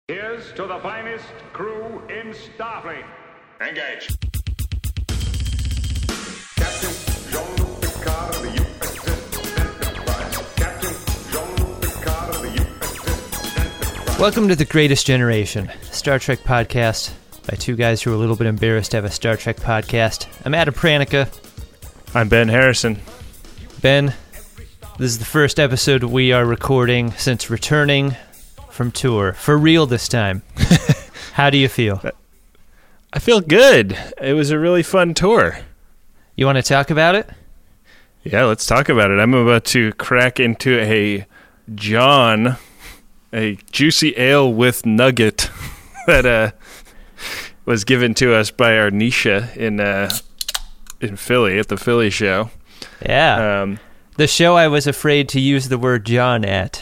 Here's to the finest crew in Starfleet. Engage. Captain Jean-Luc Picard of the USS Enterprise. Captain Jean-Luc Picard of the USS Enterprise. Welcome to The Greatest Generation, Star Trek podcast by two guys who are a little bit embarrassed to have a Star Trek podcast. I'm Adam Pranica. I'm Ben Harrison. Ben, this is the first episode we are recording since returning from tour. For real this time. How do you feel? I feel good. It was a really fun tour. You want to talk about it? Yeah, let's talk about it. I'm about to crack into a juicy ale with nugget that was given to us by our Nisha in Philly at the Philly show. Yeah. The show I was afraid to use the word John at.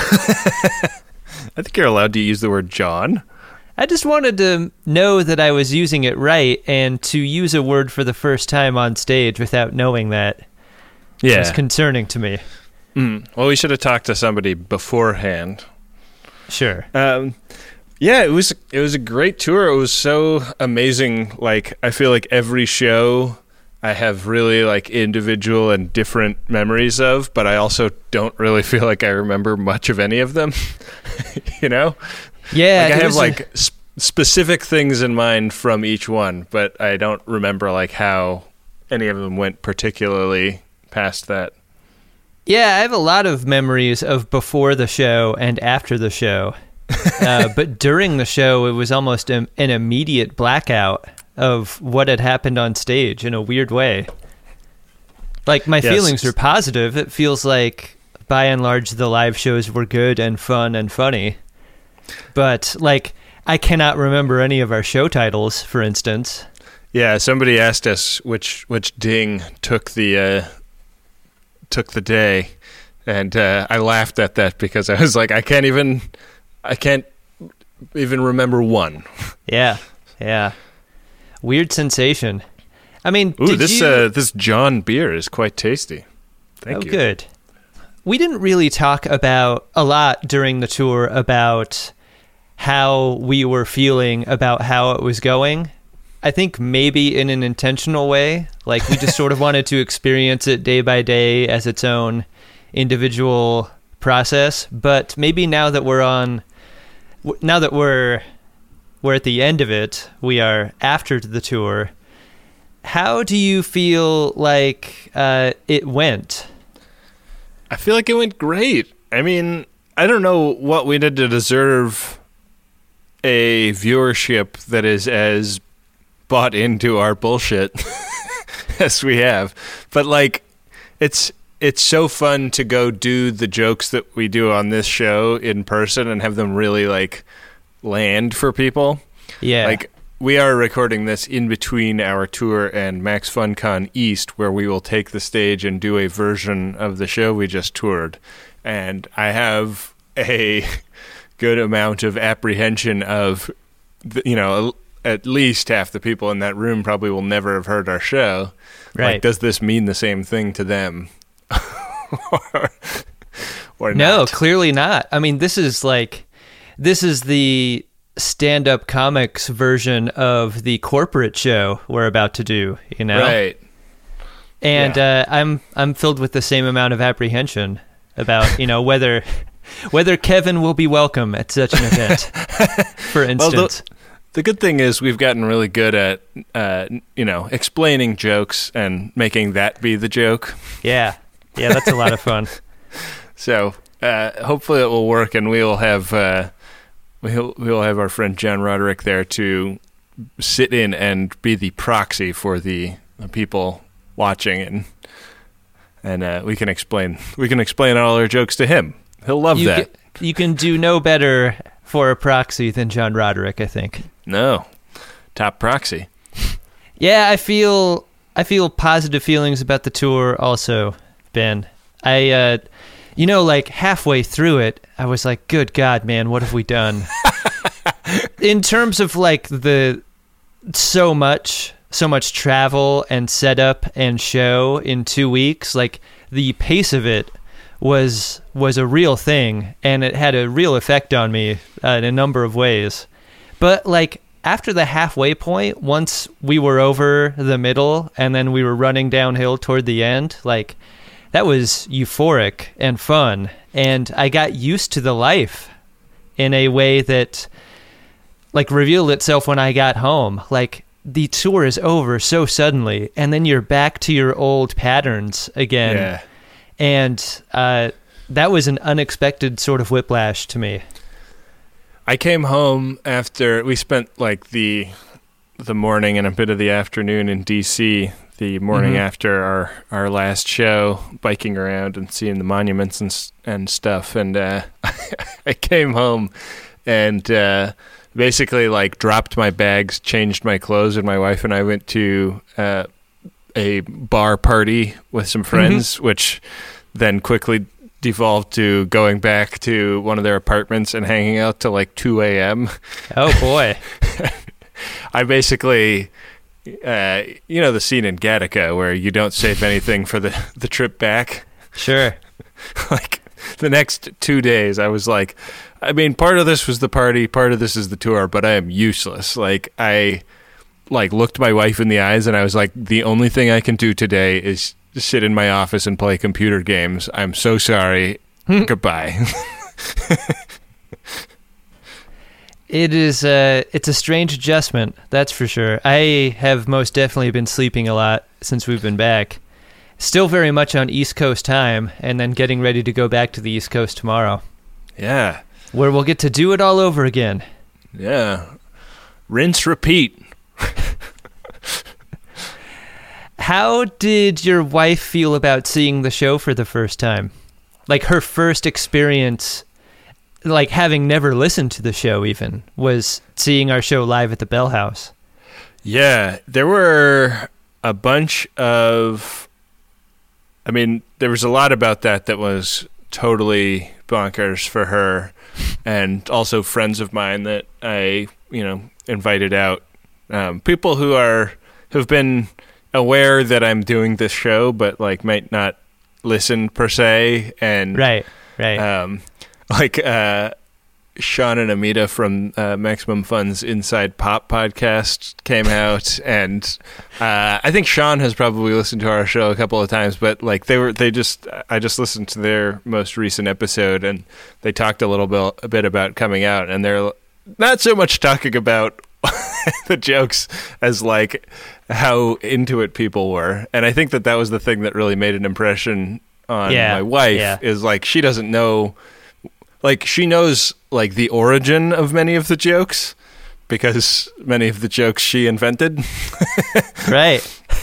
I think you're allowed to use the word John. I just wanted to know that I was using it right, and to use a word for the first time on stage without knowing that was concerning to me. Well, we should have talked to somebody beforehand. Sure. Yeah, it was a great tour. It was so amazing. Like, I feel like every show I have really like individual and different memories of, but I also don't really feel like I remember much of any of them. You know? Yeah. Like I have like specific things in mind from each one, but I don't remember like how any of them went particularly past that. Yeah, I have a lot of memories of before the show and after the show. But during the show, it was almost an immediate blackout of what had happened on stage in a weird way. Like, my feelings are positive. It feels like, by and large, the live shows were good and fun and funny. But, like, I cannot remember any of our show titles, for instance. Yeah, somebody asked us which ding took the day, and I laughed at that because I was like, I can't even remember one. Yeah. Weird sensation. I mean, this John beer is quite tasty. Thank you. Oh, good. We didn't really talk about a lot during the tour about how we were feeling about how it was going. I think maybe in an intentional way. Like, we just sort of wanted to experience it day by day as its own individual process. But maybe now that we're at the end of it, we are after the tour. How do you feel like it went? I feel like it went great. I mean, I don't know what we did to deserve a viewership that is as bought into our bullshit as we have. But, like, it's so fun to go do the jokes that we do on this show in person and have them really, like, land for people. Yeah. Like, we are recording this in between our tour and Max FunCon East, where we will take the stage and do a version of the show we just toured. And I have a good amount of apprehension of, at least half the people in that room probably will never have heard our show. Right. Like, does this mean the same thing to them? or no, not? Clearly not. I mean, this is the stand-up comics version of the corporate show we're about to do, you know? Right. And I'm filled with the same amount of apprehension about, whether Kevin will be welcome at such an event, for instance. Well, the good thing is we've gotten really good at, explaining jokes and making that be the joke. Yeah, that's a lot of fun. So hopefully it will work, and we'll have our friend John Roderick there to sit in and be the proxy for the people watching, and we can explain all our jokes to him. He'll love that. You can do no better for a proxy than John Roderick, I think. No, top proxy. Yeah, I feel positive feelings about the tour also, Ben. I like halfway through it, I was like, good God, man, what have we done? In terms of like so much travel and setup and show in 2 weeks, like the pace of it was a real thing, and it had a real effect on me in a number of ways. But like after the halfway point, once we were over the middle and then we were running downhill toward the end, like that was euphoric and fun, and I got used to the life in a way that like revealed itself when I got home. Like the tour is over so suddenly, and then you're back to your old patterns again. Yeah. And that was an unexpected sort of whiplash to me. I came home after we spent like the morning and a bit of the afternoon in DC, the morning after our last show, biking around and seeing the monuments and stuff. And I came home and basically like dropped my bags, changed my clothes, and my wife and I went to a bar party with some friends, which then quickly devolved to going back to one of their apartments and hanging out till like 2 a.m. Oh, boy. I basically, the scene in Gattaca where you don't save anything for the trip back. Sure. Like the next 2 days, I was like, I mean, part of this was the party, part of this is the tour, but I am useless. Like I looked my wife in the eyes and I was like, the only thing I can do today is sit in my office and play computer games. I'm so sorry. Goodbye. It's a strange adjustment, that's for sure. I have most definitely been sleeping a lot since we've been back. Still very much on East Coast time, and then getting ready to go back to the East Coast tomorrow. Yeah. Where we'll get to do it all over again. Yeah. Rinse, repeat. How did your wife feel about seeing the show for the first time? Like her first experience, like having never listened to the show even, was seeing our show live at the Bell House. Yeah, there were a bunch of... I mean, there was a lot about that was totally bonkers for her, and also friends of mine that I, invited out. People who've been aware that I'm doing this show, but like might not listen per se. And right. Sean and Amita from Maximum Fun's Inside Pop podcast came out, and I think Sean has probably listened to our show a couple of times, but like I just listened to their most recent episode, and they talked a bit about coming out, and they're not so much talking about the jokes as like how into it people were. And I think that was the thing that really made an impression on my wife, is like she doesn't know, like she knows like the origin of many of the jokes because many of the jokes she invented. Right.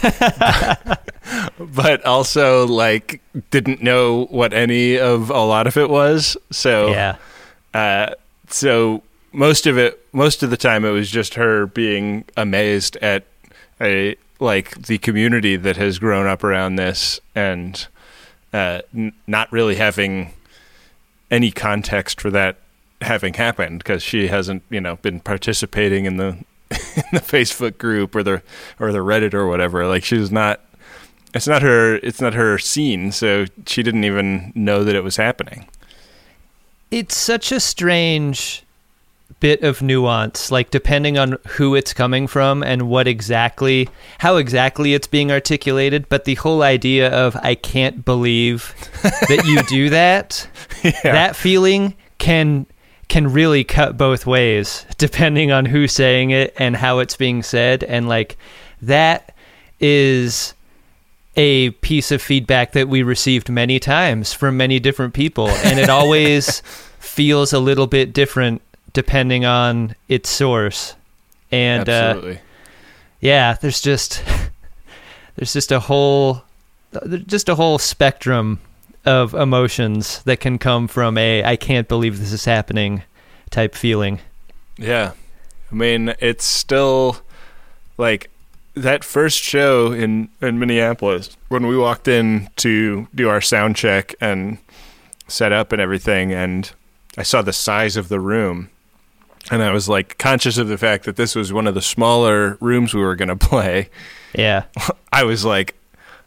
But also like didn't know what any of a lot of it was. So so most of the time it was just her being amazed at the community that has grown up around this, and not really having any context for that having happened, because she hasn't been participating in the Facebook group or the Reddit or whatever. Like it's not her scene, so she didn't even know that it was happening. It's such a strange bit of nuance, like depending on who it's coming from and how exactly it's being articulated. But the whole idea of I can't believe that you do that, that feeling can really cut both ways depending on who's saying it and how it's being said. And like that is a piece of feedback that we received many times from many different people, and it always feels a little bit different depending on its source. And absolutely. There's just a whole spectrum of emotions that can come from I can't believe this is happening type feeling. Yeah. I mean, it's still like that first show in Minneapolis, when we walked in to do our sound check and set up and everything, and I saw the size of the room, and I was like conscious of the fact that this was one of the smaller rooms we were going to play. Yeah. I was like,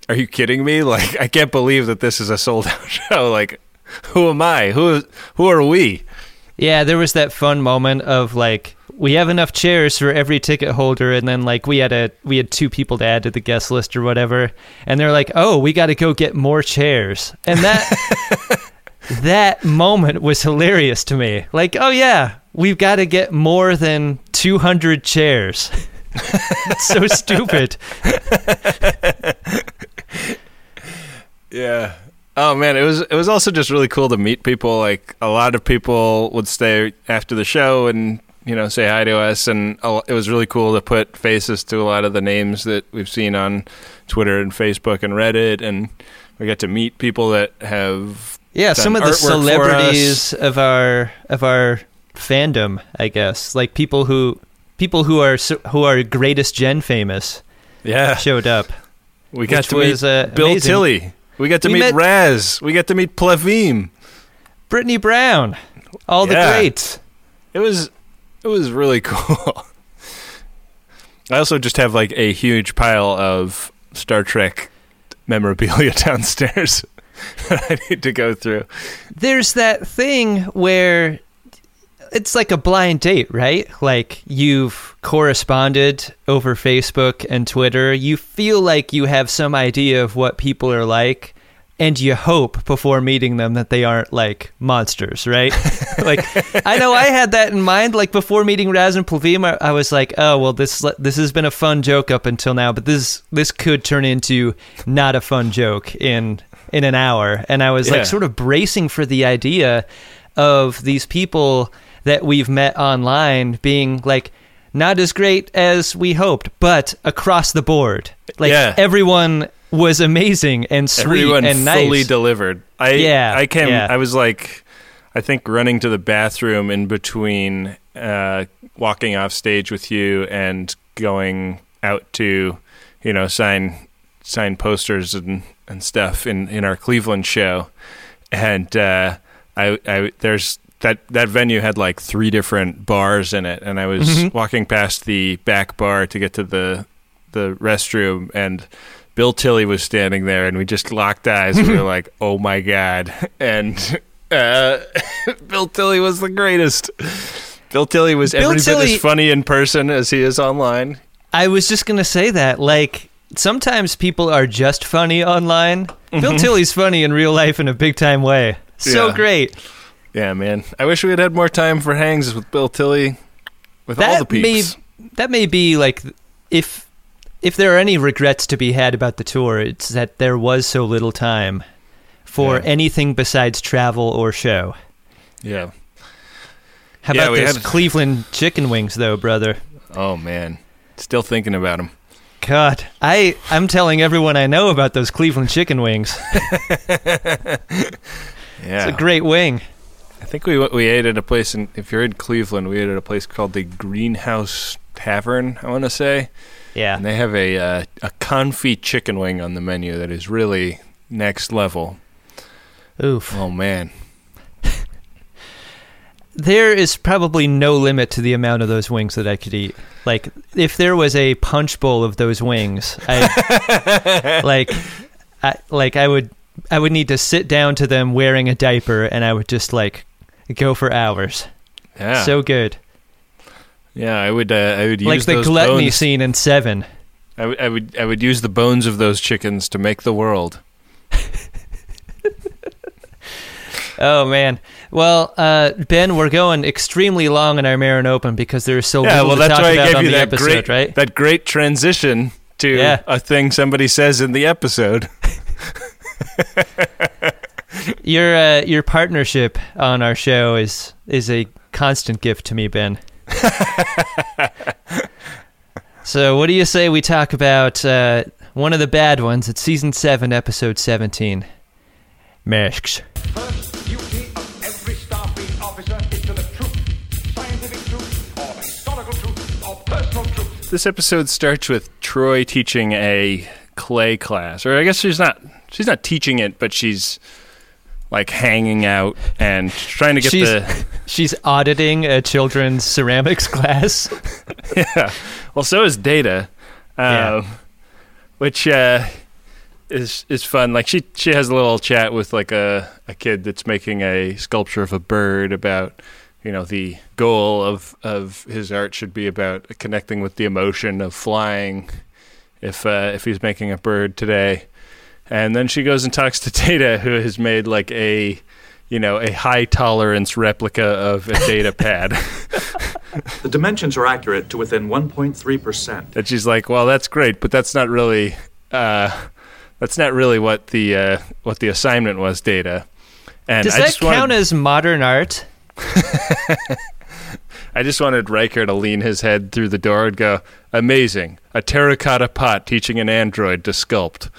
are you kidding me? Like, I can't believe that this is a sold out show. Like, who am I? Who are we? Yeah, there was that fun moment of like, we have enough chairs for every ticket holder, and then like we had 2 people to add to the guest list or whatever, and they're like, oh, we got to go get more chairs, and that that moment was hilarious to me. Like, oh yeah, we've got to get more than 200 chairs. It's so stupid. Yeah. Oh man, it was also just really cool to meet people. Like, a lot of people would stay after the show and, you know, say hi to us, and it was really cool to put faces to a lot of the names that we've seen on Twitter and Facebook and Reddit, and we got to meet people that have some of the artwork celebrities of our fandom, I guess, like people who are Greatest Gen famous. Yeah, showed up. We got to meet Bill amazing. Tilley. We got to meet Raz. We got to meet Plavim. Brittany Brown. All the greats. It was really cool. I also just have like a huge pile of Star Trek memorabilia downstairs that I need to go through. There's that thing where it's like a blind date, right? Like, you've corresponded over Facebook and Twitter. You feel like you have some idea of what people are like, and you hope before meeting them that they aren't like monsters, right? Like, I know I had that in mind. Like, before meeting Raz and Plavim, I was like, oh, well, this has been a fun joke up until now, but this could turn into not a fun joke in an hour. And I was like sort of bracing for the idea of these people that we've met online being like not as great as we hoped, but across the board, like everyone was amazing and sweet. Everyone and nice. Fully delivered. I was like, I think running to the bathroom in between walking off stage with you and going out to, you know, sign posters and stuff in our Cleveland show, and there's that venue had like 3 different bars in it, and I was walking past the back bar to get to the restroom, and Bill Tilley was standing there, and we just locked eyes. And we were like, oh my God. And Bill Tilley was the greatest. Bill Tilley was every bit as funny in person as he is online. I was just going to say that. Like, sometimes people are just funny online. Bill Tilley's funny in real life in a big time way. So great. Yeah, man. I wish we had more time for hangs with Bill Tilley, with all the peeps. That may be like, if there are any regrets to be had about the tour, it's that there was so little time for anything besides travel or show. Yeah. How about those Cleveland chicken wings, though, brother? Oh, man. Still thinking about them. God, I'm telling everyone I know about those Cleveland chicken wings. It's a great wing. I think we ate at a place, if you're in Cleveland, we ate at a place called the Greenhouse Tavern, I want to say. Yeah. And they have a confit chicken wing on the menu that is really next level. Oof. Oh, man. There is probably no limit to the amount of those wings that I could eat. Like, if there was a punch bowl of those wings, I would need to sit down to them wearing a diaper, and I would just like go for hours. Yeah. So good. Yeah, I would use like the those gluttony bones. scene in Seven. I would use the bones of those chickens to make the world. Oh man. Well, Ben, we're going extremely long in our Marin Open because there's so little to talk about on the episode, right? That great transition to a thing somebody says in the episode. Your partnership on our show is a constant gift to me, Ben. So what do you say we talk about one of the bad ones? It's season 7, episode 17. Masks. First duty of every Starfleet officer is to the truth. Scientific truth, or historical truth, or personal truth. This episode starts with Troy teaching a clay class, or I guess she's not teaching it, but she's like hanging out and trying to get She's auditing a children's ceramics class. Yeah. Well, so is Data, which is fun. Like she has a little chat with like a kid that's making a sculpture of a bird about, the goal of his art should be about connecting with the emotion of flying if he's making a bird today. And then she goes and talks to Data, who has made like a high tolerance replica of a data pad. The dimensions are accurate to within 1.3%. And she's like, well, that's great, but that's not really what the assignment was, Data. And Does that count as modern art? I just wanted Riker to lean his head through the door and go, amazing, a terracotta pot teaching an android to sculpt.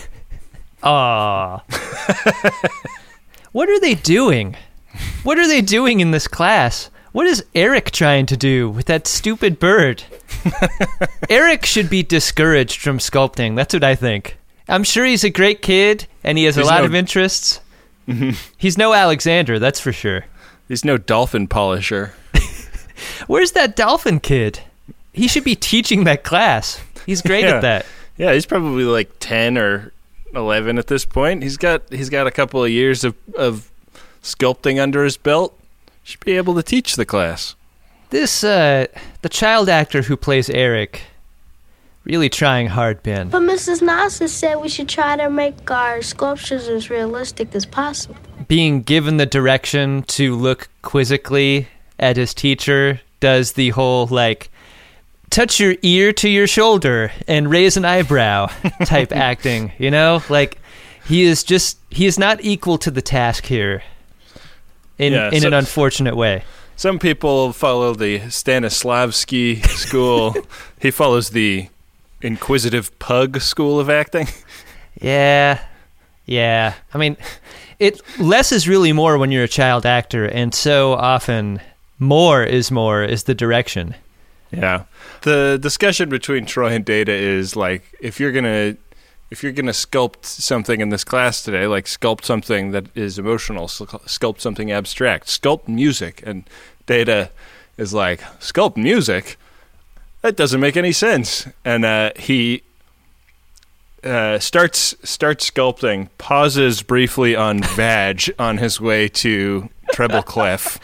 Aww. What are they doing? What are they doing in this class? What is Eric trying to do with that stupid bird? Eric should be discouraged from sculpting. That's what I think. I'm sure he's a great kid, and he has a lot of interests. Mm-hmm. He's no Alexander, that's for sure. He's no dolphin polisher. Where's that dolphin kid? He should be teaching that class. He's great at that. Yeah, he's probably like 10 or 11 at this point. He's got a couple of years of sculpting under his belt. Should be able to teach the class. This the child actor who plays Eric, really trying hard, Ben. But Mrs. Nasa said we should try to make our sculptures as realistic as possible. Being given the direction to look quizzically at his teacher does the whole touch your ear to your shoulder and raise an eyebrow type acting, Like he is not equal to the task here in an unfortunate way. Some people follow the Stanislavski school. He follows the inquisitive pug school of acting. Yeah. I mean, less is really more when you're a child actor, and so often more is the direction. Yeah. The discussion between Troy and Data is like, if you're gonna sculpt something in this class today, like sculpt something that is emotional, sculpt something abstract, sculpt music. And Data is like, sculpt music? That doesn't make any sense. And he starts sculpting, pauses briefly on Vag on his way to treble clef.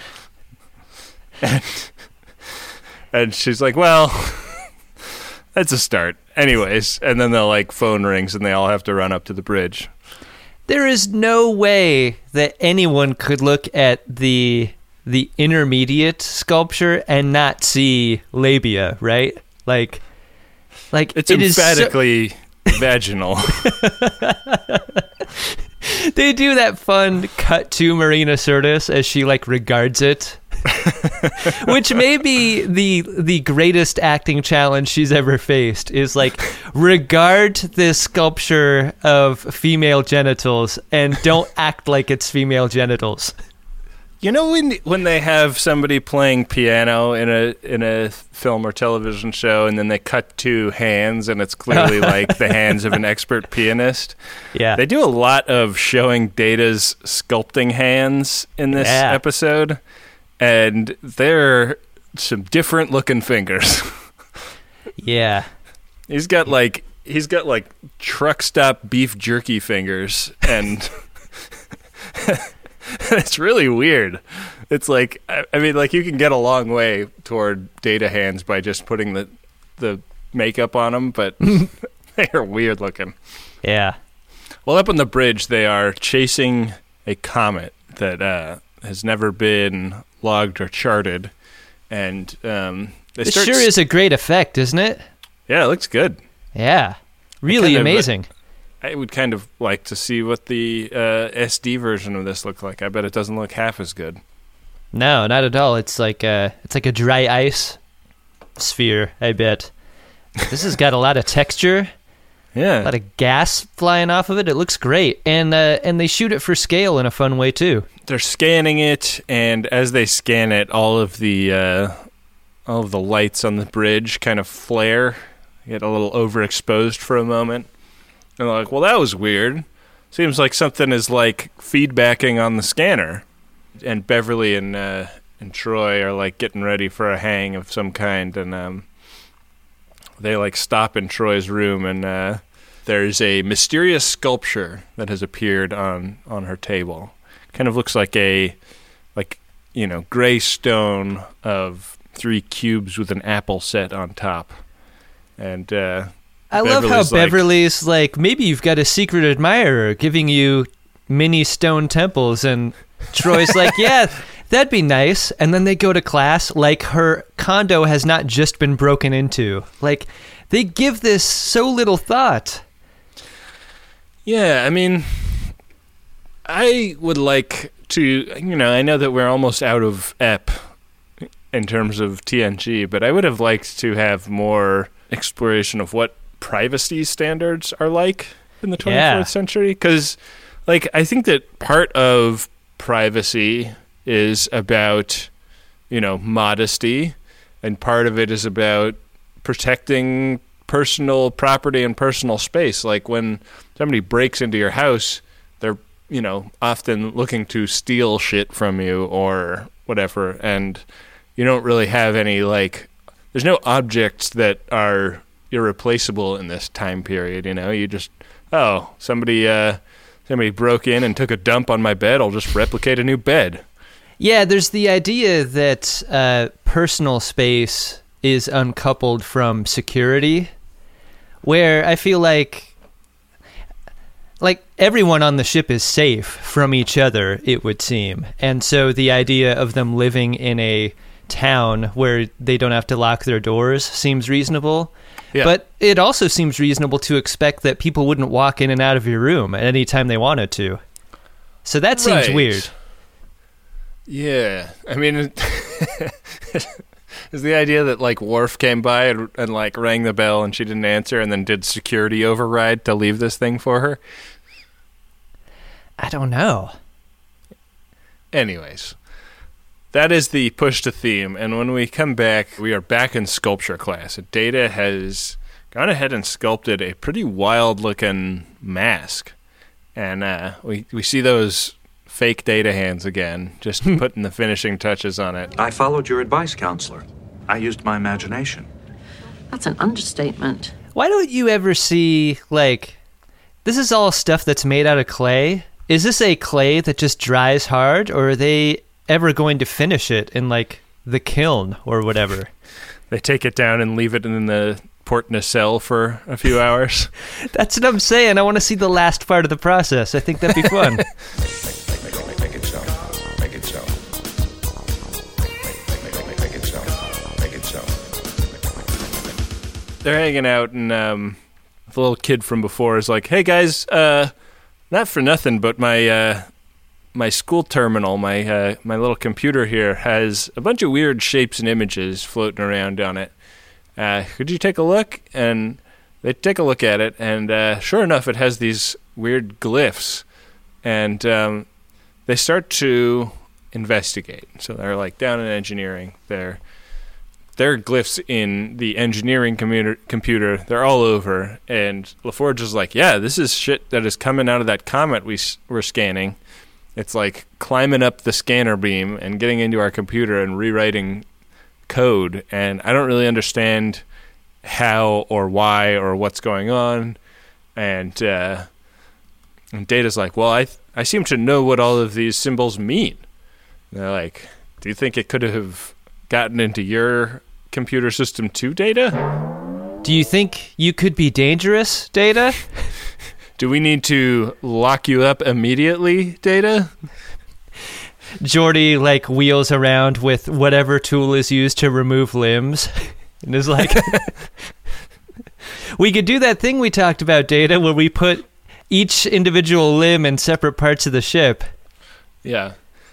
And she's like, well, that's a start. Anyways, and then the phone rings and they all have to run up to the bridge. There is no way that anyone could look at the intermediate sculpture and not see labia, right? Like it's emphatically vaginal. They do that fun cut to Marina Sirtis as she regards it. Which may be the greatest acting challenge she's ever faced, is regard this sculpture of female genitals and don't act like it's female genitals. When they have somebody playing piano in a film or television show and then they cut to hands and it's clearly the hands of an expert pianist. Yeah. They do a lot of showing Data's sculpting hands in this episode. And they're some different looking fingers. Yeah. He's got truck stop beef jerky fingers, and it's really weird. It's you can get a long way toward Data hands by just putting the makeup on them, but they are weird looking. Yeah. Well, up on the bridge, they are chasing a comet that has never been logged or charted, and it sure is a great effect, isn't it? Yeah, it looks good. Yeah, really amazing. I would kind of like to see what the SD version of this looked like. I bet it doesn't look half as good. No, not at all. It's like a dry ice sphere, I bet. This has got a lot of texture. Yeah, a lot of gas flying off of it. It looks great, and they shoot it for scale in a fun way too. They're scanning it, and as they scan it, all of the lights on the bridge kind of flare, get a little overexposed for a moment, and they're like, "Well, that was weird. Seems like something is feedbacking on the scanner." And Beverly and Troy are getting ready for a hang of some kind, and they stop in Troy's room, and there's a mysterious sculpture that has appeared on her table. Kind of looks like gray stone of 3 cubes with an apple set on top. And I love how Beverly's like, maybe you've got a secret admirer giving you mini stone temples, and Troy's like, yeah, that'd be nice. And then they go to class like her condo has not just been broken into. Like, they give this so little thought. Yeah, I mean, I would like to, I know that we're almost out of EP in terms of TNG, but I would have liked to have more exploration of what privacy standards are like in the 24th century. Because, I think that part of privacy is about, modesty, and part of it is about protecting personal property and personal space. Like when somebody breaks into your house, they're, often looking to steal shit from you or whatever, and you don't really have any, there's no objects that are irreplaceable in this time period, You just, somebody broke in and took a dump on my bed, I'll just replicate a new bed. Yeah, there's the idea that personal space is uncoupled from security, where I feel like everyone on the ship is safe from each other, it would seem. And so the idea of them living in a town where they don't have to lock their doors seems reasonable. Yeah. But it also seems reasonable to expect that people wouldn't walk in and out of your room at any time they wanted to. So that seems weird. Yeah. I mean, is the idea that, Worf came by and rang the bell and she didn't answer and then did security override to leave this thing for her? I don't know. Anyways, that is the push to theme, and when we come back, we are back in sculpture class. Data has gone ahead and sculpted a pretty wild-looking mask, and we see those fake Data hands again, just putting the finishing touches on it. I followed your advice, counselor. I used my imagination. That's an understatement. Why don't you ever see, this is all stuff that's made out of clay? Is this a clay that just dries hard, or are they ever going to finish it in, the kiln or whatever? They take it down and leave it in the port nacelle for a few hours. That's what I'm saying. I want to see the last part of the process. I think that'd be fun. Make it so. Make it so. Make it so. Make it so. They're hanging out, and the little kid from before is like, hey, guys, not for nothing, but my school terminal, my little computer here, has a bunch of weird shapes and images floating around on it. Could you take a look? And they take a look at it, and sure enough, it has these weird glyphs. And they start to investigate. So they're down in engineering. They're glyphs in the engineering computer. They're all over. And LaForge is like, yeah, this is shit that is coming out of that comet we're scanning. It's climbing up the scanner beam and getting into our computer and rewriting code. And I don't really understand how or why or what's going on. And Data's like, well, I seem to know what all of these symbols mean. And they're like, do you think it could have gotten into your computer system too, Data? Do you think you could be dangerous, Data? Do we need to lock you up immediately, Data? Geordi wheels around with whatever tool is used to remove limbs and is like, we could do that thing we talked about, Data, where we put each individual limb in separate parts of the ship. Yeah.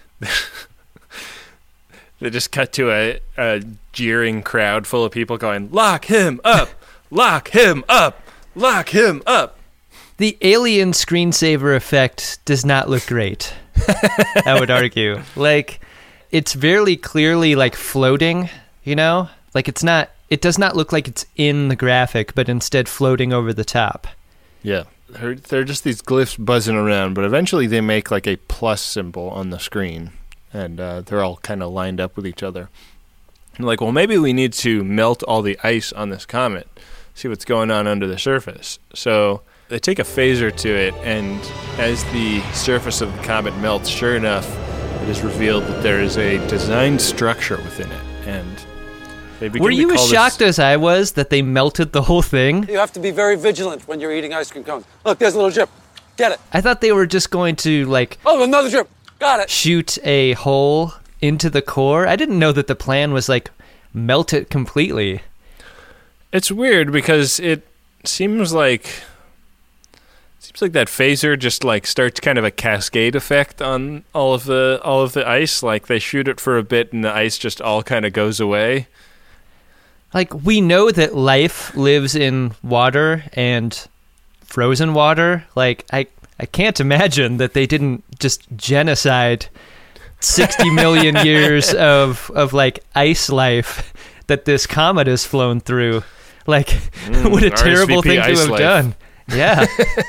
They just cut to a jeering crowd full of people going, lock him up, lock him up, lock him up. The alien screensaver effect does not look great, I would argue. It's very clearly floating, it's not, it does not look like it's in the graphic, but instead floating over the top. Yeah. They're just these glyphs buzzing around, but eventually they make a plus symbol on the screen. And they're all kind of lined up with each other. And well, maybe we need to melt all the ice on this comet, see what's going on under the surface. So they take a phaser to it, and as the surface of the comet melts, sure enough, it is revealed that there is a designed structure within it, and they begin Were to you call as shocked as I was that they melted the whole thing? You have to be very vigilant when you're eating ice cream cones. Look, there's a little drip. Get it. I thought they were just going to, like, Oh, another drip. Got it. shoot a hole into the core. I didn't know that the plan was, like, melt it completely. It's weird because it seems like that phaser just like starts kind of a cascade effect on all of the ice. Like they shoot it for a bit and the ice just all kind of goes away. Like, we know that life lives in water and frozen water. Like, I can't imagine that they didn't just genocide 60 million years of like ice life that this comet has flown through. Like, what a terrible RSVP thing to ice have life. done. Yeah.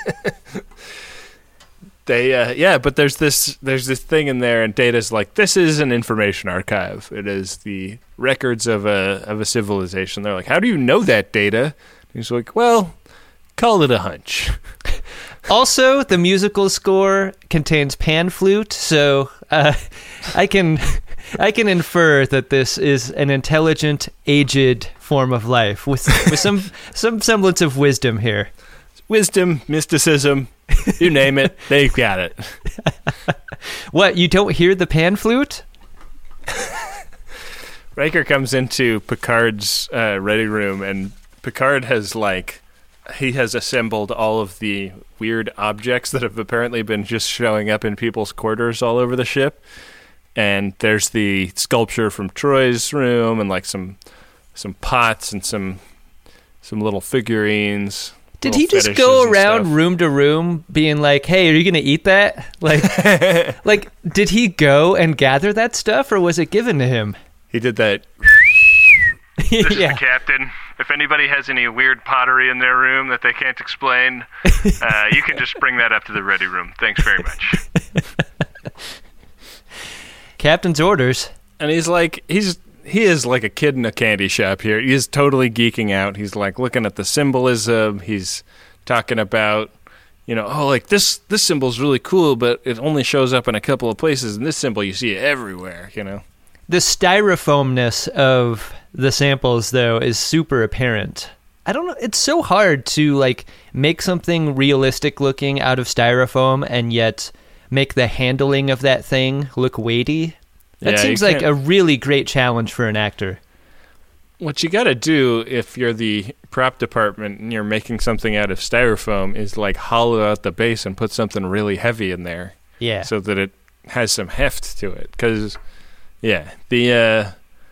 But there's this thing in there, and Data's like, this is an information archive. It is the records of a civilization. They're like, how do you know that, Data? And he's like, well, call it a hunch. Also, the musical score contains pan flute, so I can infer that this is an intelligent, aged form of life with some semblance of wisdom here. Wisdom, mysticism, you name it, they've got it. What, you don't hear the pan flute? Riker comes into Picard's ready room, and Picard has assembled all of the weird objects that have apparently been just showing up in people's quarters all over the ship. And there's the sculpture from Troy's room, and like some pots and some little figurines. Did little he just fetishes go and around stuff. room to room being like, hey, are you going to eat that? Like, did he go and gather that stuff, or was it given to him? He did that. This is the captain. If anybody has any weird pottery in their room that they can't explain, you can just bring that up to the ready room. Thanks very much. Captain's orders. And he's like, he is like a kid in a candy shop here. He is totally geeking out. He's like looking at the symbolism. He's talking about, oh, like this symbol's really cool, but it only shows up in a couple of places, and this symbol you see everywhere, The styrofoamness of the samples, though, is super apparent. I don't know. It's so hard to, like, make something realistic looking out of styrofoam and yet make the handling of that thing look weighty. That seems like a really great challenge for an actor. What you got to do if you're the prop department and you're making something out of styrofoam is, like, hollow out the base and put something really heavy in there. Yeah. So that it has some heft to it. Because, yeah, the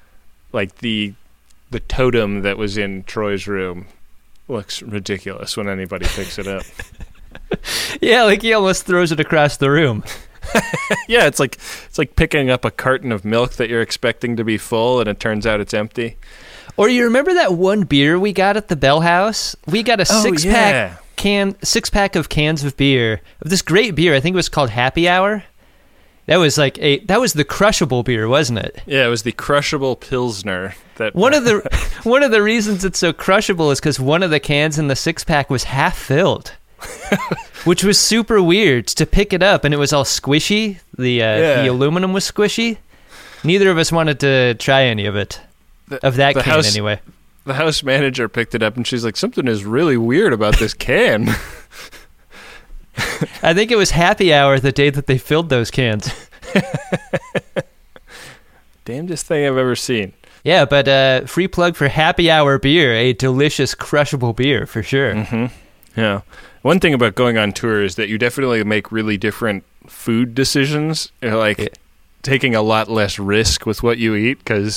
totem that was in Troy's room looks ridiculous when anybody picks it up. Yeah, like he almost throws it across the room. Yeah, it's like picking up a carton of milk that you're expecting to be full and it turns out it's empty. Or you remember that one beer we got at the Bell House? We got a six-pack of cans of beer, of this great beer. I think it was called Happy Hour. That was the crushable beer, wasn't it? Yeah, it was the crushable Pilsner. That one of the reasons it's so crushable is because one of the cans in the 6-pack was half filled, which was super weird to pick it up, and it was all squishy. The aluminum was squishy. Neither of us wanted to try any of it. Of that can, anyway. The house manager picked it up, and she's like, something is really weird about this can. I think it was Happy Hour the day that they filled those cans. Damnedest thing I've ever seen. Yeah, but free plug for Happy Hour beer, a delicious crushable beer for sure. Mm-hmm. Yeah. One thing about going on tour is that you definitely make really different food decisions. You're like taking a lot less risk with what you eat because,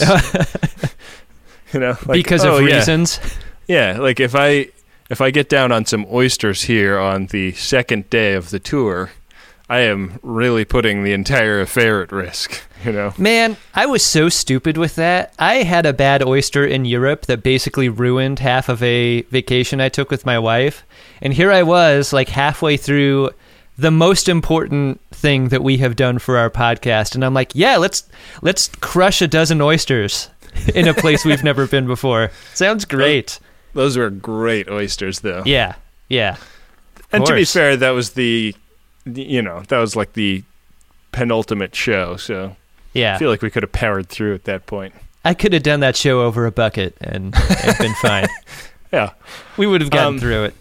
because of reasons. Yeah, like if I get down on some oysters here on the second day of the tour, I am really putting the entire affair at risk, Man, I was so stupid with that. I had a bad oyster in Europe that basically ruined half of a vacation I took with my wife. And here I was, like halfway through the most important thing that we have done for our podcast. And I'm like, yeah, let's crush a dozen oysters in a place we've never been before. Sounds great. Those were great oysters, though. Yeah. And to be course. fair, that was that was like the penultimate show, so Yeah. I feel like we could have powered through at that point. I could have done that show over a bucket and been fine. Yeah. We would have gotten through it.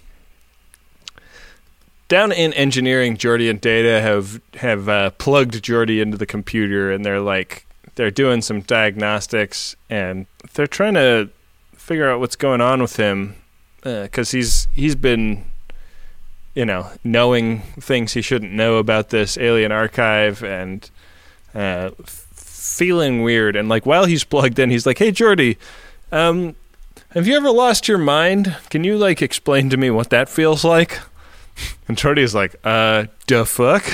Down in engineering, Geordi and Data have plugged Geordi into the computer, and they're doing some diagnostics, and they're trying to figure out what's going on with him, because he's been, knowing things he shouldn't know about this alien archive, and feeling weird. And while he's plugged in, he's like, "Hey, Geordi, have you ever lost your mind? Can you explain to me what that feels like?" And Geordi's like, "The fuck?"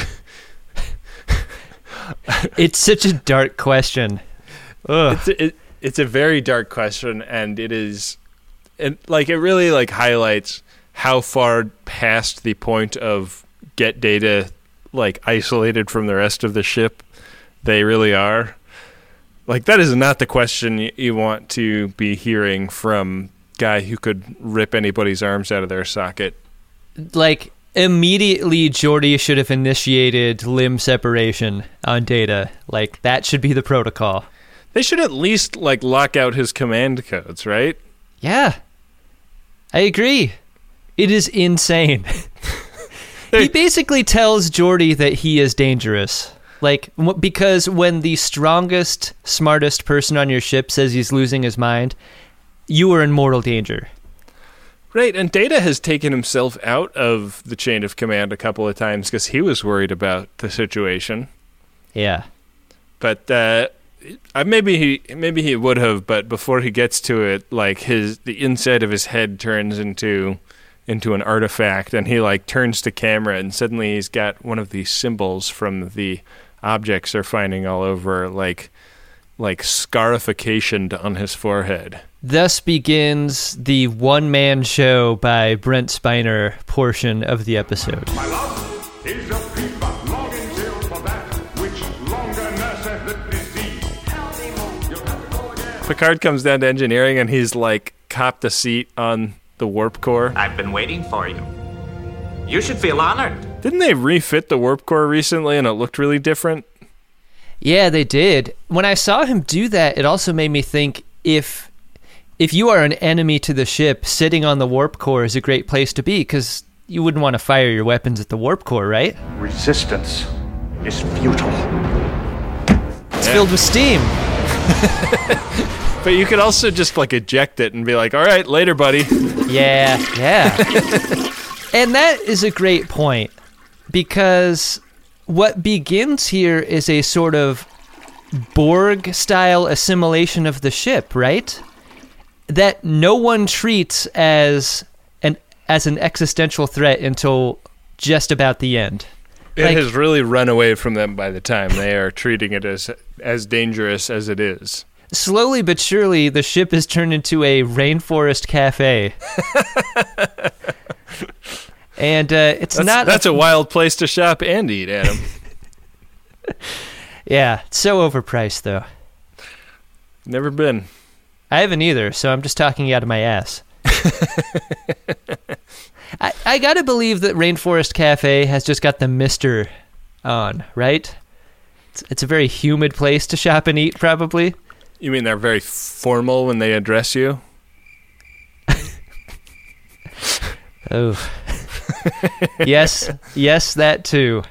It's such a dark question. Ugh. It's a very dark question, and it really highlights how far past the point of get Data isolated from the rest of the ship they really are. That is not the question you want to be hearing from guy who could rip anybody's arms out of their socket. Immediately Geordi should have initiated limb separation on Data. That should be the protocol. They should at least lock out his command codes, right? Yeah. I agree. It is insane. He basically tells Geordi that he is dangerous. Because when the strongest, smartest person on your ship says he's losing his mind, you are in mortal danger. Right, and Data has taken himself out of the chain of command a couple of times because he was worried about the situation. Yeah. But maybe he would have, but before he gets to it, the inside of his head turns into an artifact, and he turns to camera, and suddenly he's got one of these symbols from the objects they're finding all over, scarification on his forehead. Thus begins the one-man show by Brent Spiner portion of the episode. My love is a fever longing till for that which longer nurseth the disease. You'll have to go again. Picard comes down to engineering, and he's copped a seat on the warp core. I've been waiting for you. You should feel honored. Didn't they refit the warp core recently, and it looked really different? Yeah, they did. When I saw him do that, it also made me think if you are an enemy to the ship, sitting on the warp core is a great place to be, because you wouldn't want to fire your weapons at the warp core, right? Resistance is futile. It's filled with steam. But you could also just eject it and be like, "All right, later, buddy." Yeah. And that is a great point, because what begins here is a sort of Borg-style assimilation of the ship, right? That no one treats as an existential threat until just about the end. It has really run away from them by the time they are treating it as dangerous as it is. Slowly but surely, the ship is turned into a rainforest cafe. And that's a wild place to shop and eat, Adam. Yeah, it's so overpriced, though. Never been. I haven't either, so I'm just talking out of my ass. I gotta believe that Rainforest Cafe has just got the Mister on, right? It's a very humid place to shop and eat, probably. You mean they're very formal when they address you? Oh. Yes, that too.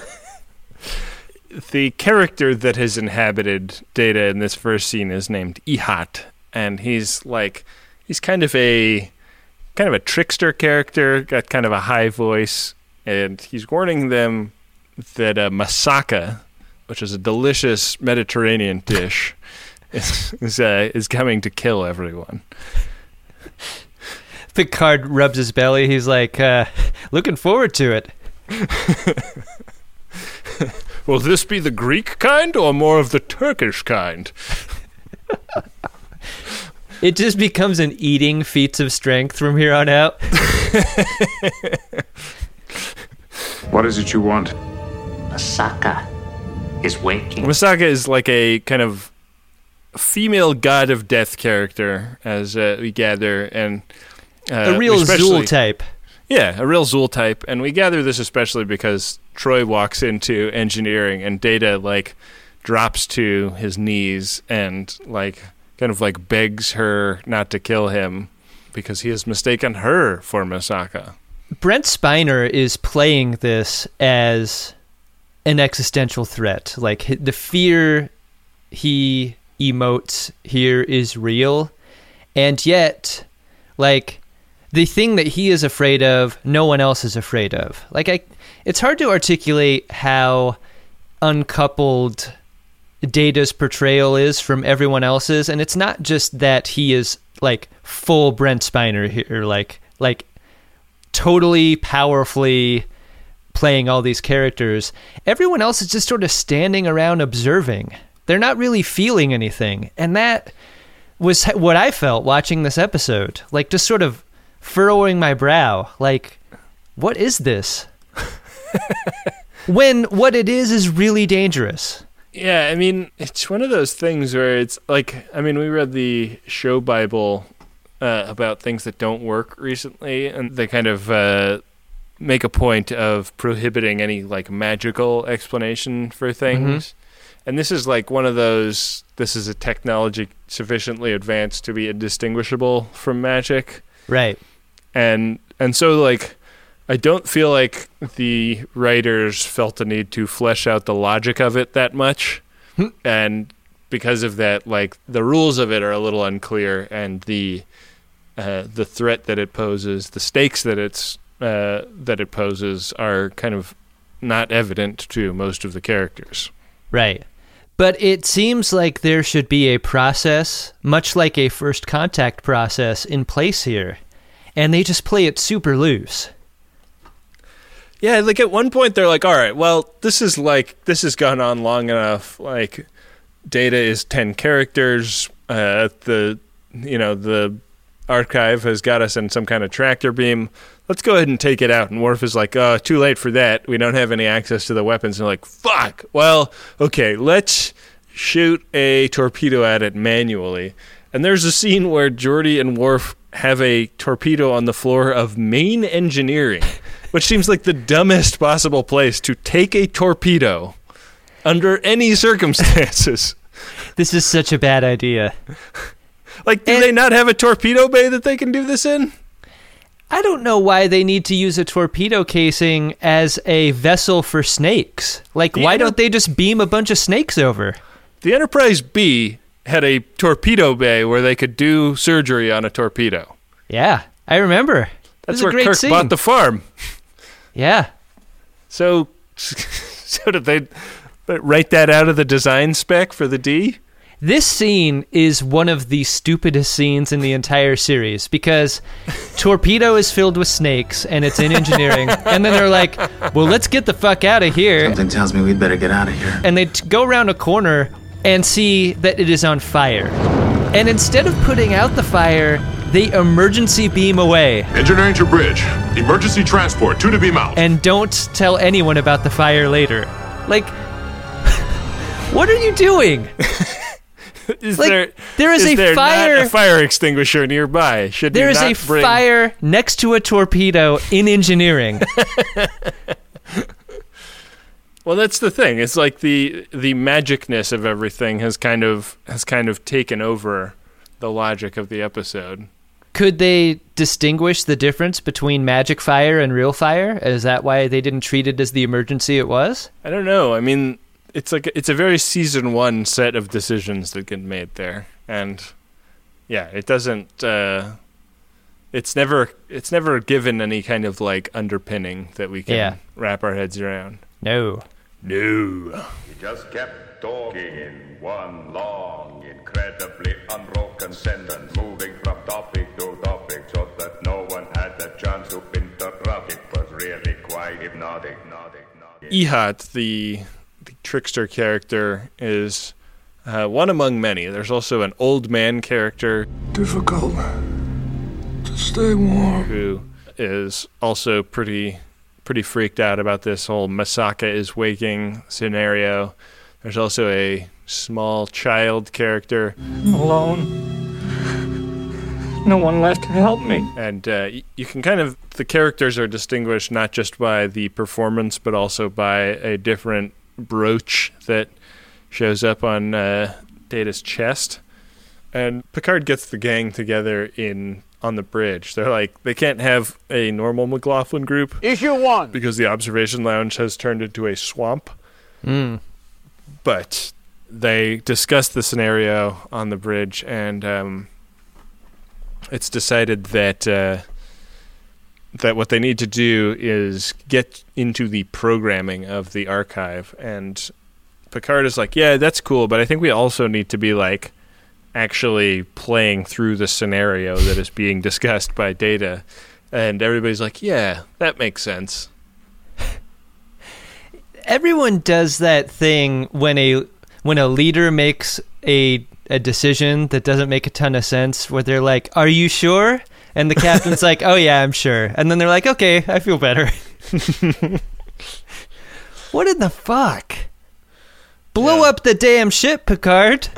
The character that has inhabited Data in this first scene is named Ihat, and he's kind of a trickster character, got kind of a high voice, and he's warning them that masaka, which is a delicious Mediterranean dish, is coming to kill everyone. Picard rubs his belly. He's like, looking forward to it. Will this be the Greek kind or more of the Turkish kind? It just becomes an eating feats of strength from here on out. What is it you want? Masaka is waking. Masaka is like a kind of female god of death character, as we gather, and a real Zool type. Yeah, a real Zool type. And we gather this especially because Troy walks into engineering and Data, like, drops to his knees and, like, kind of, like, begs her not to kill him because he has mistaken her for Misaka. Brent Spiner is playing this as an existential threat. Like, the fear he emotes here is real, and yet, like, the thing that he is afraid of, no one else is afraid of. Like, it's hard to articulate how uncoupled Data's portrayal is from everyone else's, and it's not just that he is, like, full Brent Spiner here, like totally powerfully playing all these characters. Everyone else is just sort of standing around observing. They're not really feeling anything, and that was what I felt watching this episode, like, just sort of furrowing my brow, like, what is this? When what it is really dangerous. Yeah, I mean, it's one of those things where it's like, I mean, we read the show Bible about things that don't work recently, and they kind of make a point of prohibiting any, like, magical explanation for things. Mm-hmm. And this is like one of those, this is a technology sufficiently advanced to be indistinguishable from magic. Right. And so, like, I don't feel like the writers felt the need to flesh out the logic of it that much. And because of that, like, the rules of it are a little unclear, and the threat that it poses, the stakes that it poses are kind of not evident to most of the characters. Right. But it seems like there should be a process, much like a first contact process, in place here. And they just play it super loose. Yeah, like, at one point they're like, all right, well, this has gone on long enough. Like, Data is 10 characters. The archive has got us in some kind of tractor beam. Let's go ahead and take it out. And Worf is like, too late for that. We don't have any access to the weapons. And they're like, fuck. Well, okay, let's shoot a torpedo at it manually. And there's a scene where Geordi and Worf have a torpedo on the floor of main engineering, which seems like the dumbest possible place to take a torpedo under any circumstances. This is such a bad idea. Like, do they not have a torpedo bay that they can do this in? I don't know why they need to use a torpedo casing as a vessel for snakes. Like, why don't they just beam a bunch of snakes over? The Enterprise B had a torpedo bay where they could do surgery on a torpedo. Yeah, I remember. That's where Kirk bought the farm. Yeah. So did they write that out of the design spec for the D? This scene is one of the stupidest scenes in the entire series because Torpedo is filled with snakes and it's in engineering. And then they're like, well, let's get the fuck out of here. Something tells me we'd better get out of here. And they go around a corner and see that it is on fire. And instead of putting out the fire, they emergency beam away. Engineering to bridge. Emergency transport, 2 to beam out. And don't tell anyone about the fire later. Like, what are you doing? There is a fire. Not a fire extinguisher nearby? There is a fire next to a torpedo in engineering. Well, that's the thing. It's like the magicness of everything has kind of taken over the logic of the episode. Could they distinguish the difference between magic fire and real fire? Is that why they didn't treat it as the emergency it was? I don't know. I mean, it's a very season 1 set of decisions that get made there, and yeah, it doesn't. It's never given any kind of, like, underpinning that we can wrap our heads around. No. He just kept talking in one long, incredibly unbroken sentence, moving from topic to topic so that no one had the chance to interrupt. It was really quite hypnotic. Ehat, the trickster character, is one among many. There's also an old man character. Difficult to stay warm. Who is also pretty freaked out about this whole Misaka is waking scenario. There's also a small child character. I'm alone. no one left to help me. And you can the characters are distinguished not just by the performance, but also by a different brooch that shows up on Data's chest. And Picard gets the gang together on the bridge. They're like, they can't have a normal McLaughlin group. Issue 1. Because the observation lounge has turned into a swamp. But they discuss the scenario on the bridge, and it's decided that that what they need to do is get into the programming of the archive. And Picard is like, yeah, that's cool, but I think we also need to be like actually playing through the scenario that is being discussed by Data. And everybody's like, yeah, that makes sense. Everyone does that thing when a leader makes a decision that doesn't make a ton of sense, where they're like, are you sure? And the captain's like, oh yeah, I'm sure. And then they're like, okay, I feel better. What in the fuck? Blow up the damn ship, Picard.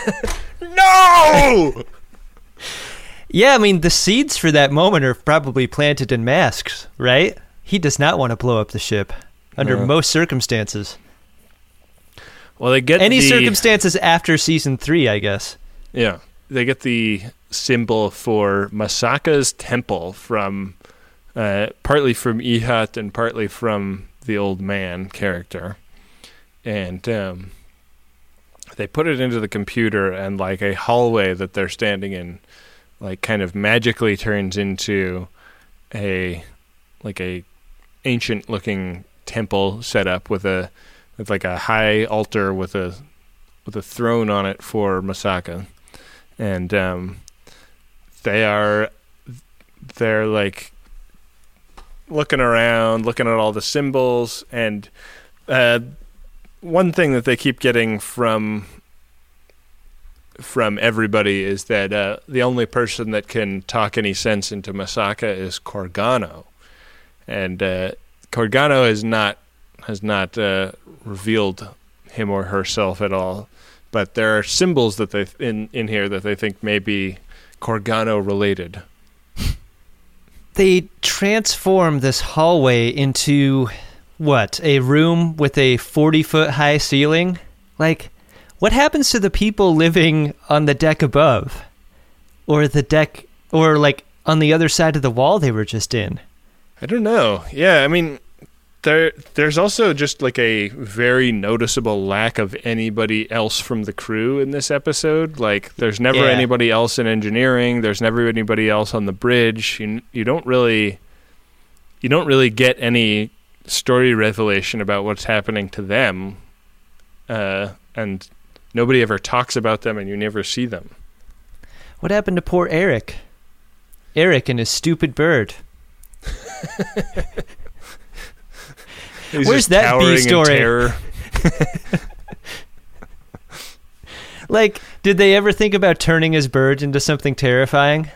No! Yeah, I mean, the seeds for that moment are probably planted in Masks, right? He does not want to blow up the ship under most circumstances. Well, they get any circumstances after season 3, I guess. Yeah, they get the symbol for Masaka's temple from partly from Ehud and partly from the old man character, and they put it into the computer, and like a hallway that they're standing in, like kind of magically turns into a ancient looking temple set up with like a high altar with a throne on it for Masaka, and they're like looking around, looking at all the symbols, and one thing that they keep getting from everybody is that the only person that can talk any sense into Masaka is Corgano, and Corgano has not revealed him or herself at all, but there are symbols that they in here that they think may be Corgano related. They transform this hallway into what? A room with a 40-foot high ceiling? Like, what happens to the people living on the deck above? Or the deck, or like on the other side of the wall they were just in? I don't know. Yeah, I mean, there's also just like a very noticeable lack of anybody else from the crew in this episode. Like, there's never anybody else in engineering. There's never anybody else on the bridge. You don't really get any story revelation about what's happening to them, and nobody ever talks about them, and you never see them. What happened to poor Eric? Eric and his stupid bird. Where's that B story? Like, did they ever think about turning his bird into something terrifying?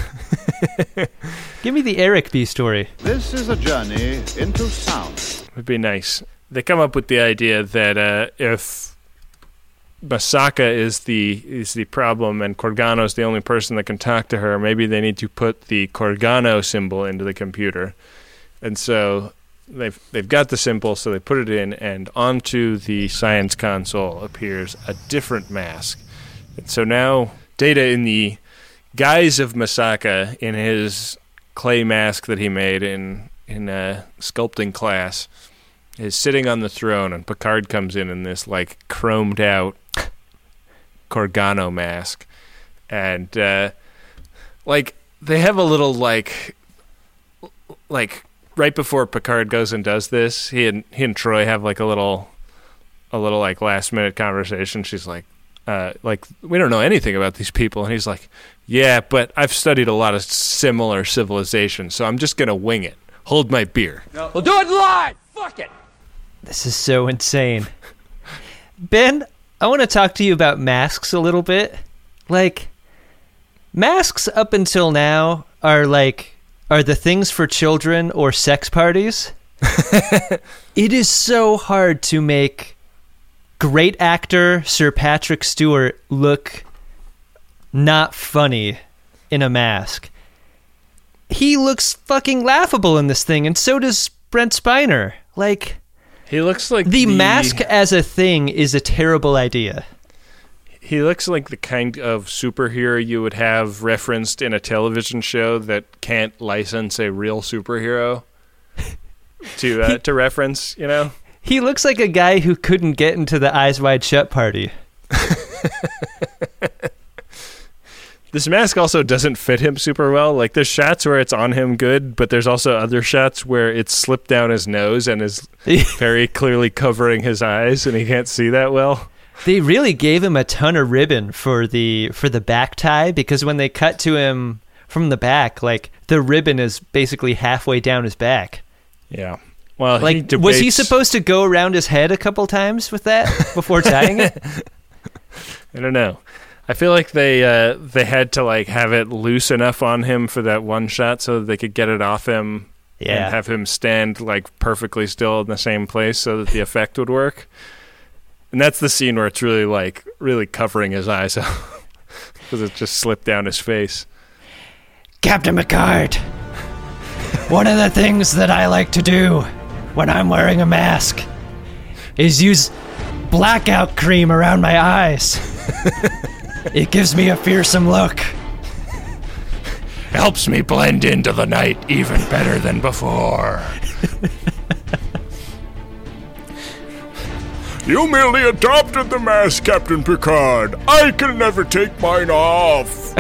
Give me the Eric B story. This is a journey into sound. Would be nice. They come up with the idea that if Masaka is the problem and Corgano is the only person that can talk to her, maybe they need to put the Corgano symbol into the computer. And so they've got the symbol, so they put it in, and onto the science console appears a different mask. And so now Data, in the guise of Masaka, in his clay mask that he made in sculpting class, is sitting on the throne, and Picard comes in this like chromed out Corgano mask, and like they have a little like right before Picard goes and does this, he and Troy have like a little like last minute conversation. She's like we don't know anything about these people, and he's like, yeah, but I've studied a lot of similar civilizations, so I'm just gonna wing it. Hold my beer. No. We'll do it live. Fuck it. This is so insane. Ben, I want to talk to you about masks a little bit. Like, masks up until now are the things for children or sex parties. It is so hard to make great actor Sir Patrick Stewart look not funny in a mask. He looks fucking laughable in this thing, and so does Brent Spiner. Like, he looks like the mask as a thing is a terrible idea. He looks like the kind of superhero you would have referenced in a television show that can't license a real superhero to reference, you know? He looks like a guy who couldn't get into the Eyes Wide Shut party. This mask also doesn't fit him super well. Like, there's shots where it's on him good, but there's also other shots where it's slipped down his nose and is very clearly covering his eyes, and he can't see that well. They really gave him a ton of ribbon for the back tie, because when they cut to him from the back, like, the ribbon is basically halfway down his back. Yeah. Well, like, was he supposed to go around his head a couple times with that before tying it? I don't know. I feel like they had to like have it loose enough on him for that one shot so that they could get it off him and have him stand like perfectly still in the same place so that the effect would work. And that's the scene where it's really covering his eyes up because it just slipped down his face. Captain Picard, one of the things that I like to do when I'm wearing a mask is use blackout cream around my eyes. It gives me a fearsome look. Helps me blend into the night even better than before. You merely adopted the mask, Captain Picard. I can never take mine off.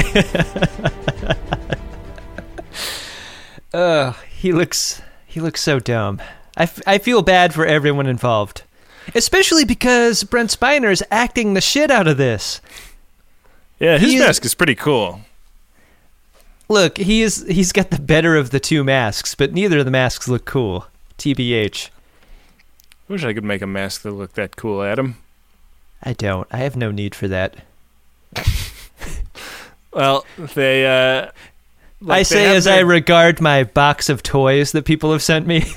He looks so dumb. I feel bad for everyone involved, especially because Brent Spiner is acting the shit out of this. Yeah, his mask is pretty cool. Look, he's got the better of the two masks, but neither of the masks look cool. TBH. Wish I could make a mask that looked that cool, Adam. I don't. I have no need for that. Well, they... I say as I regard my box of toys that people have sent me.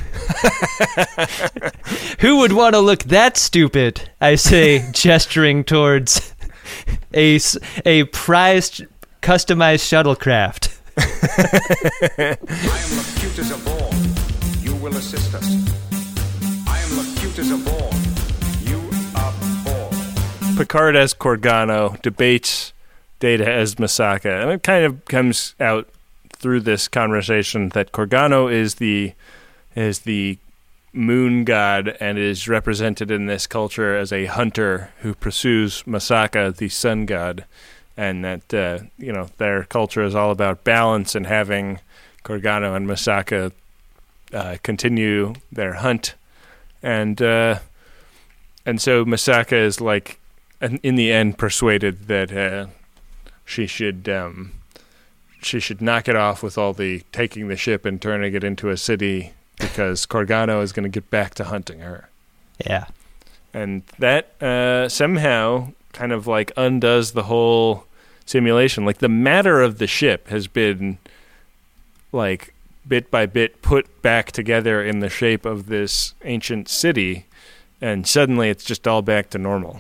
Who would want to look that stupid? I say, gesturing towards a prized, customized shuttlecraft. I am Locutus as a ball. You will assist us. I am Locutus as a ball. You are ball. Picard as Corgano debates Data as Masaka, and it kind of comes out through this conversation that Corgano is the moon god and is represented in this culture as a hunter who pursues Masaka, the sun god, and that their culture is all about balance and having Corgano and Masaka continue their hunt, and so Masaka is like in the end persuaded that she should knock it off with all the taking the ship and turning it into a city because Corgano is going to get back to hunting her. Yeah. And that somehow kind of like undoes the whole simulation. Like the matter of the ship has been like bit by bit put back together in the shape of this ancient city, and suddenly it's just all back to normal.